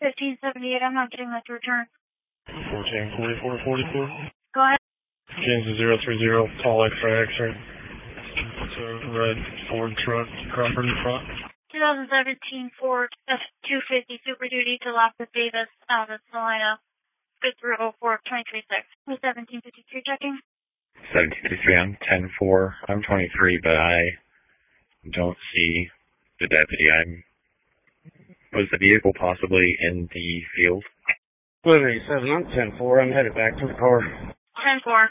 1578, I'm not getting that to return. 144444. Go ahead. Kansas 030, tall X-ray X-ray. It's a red Ford truck, Crawford in front. 2017 Ford F-250 Super Duty to Las Davis, Salina. Good through 04-2036. 1753 checking. 1753, I'm 10-4. I'm 23, but I don't see the deputy. Was the vehicle possibly in the field? 1187, I'm 10-4. I'm headed back to the car. 10-4.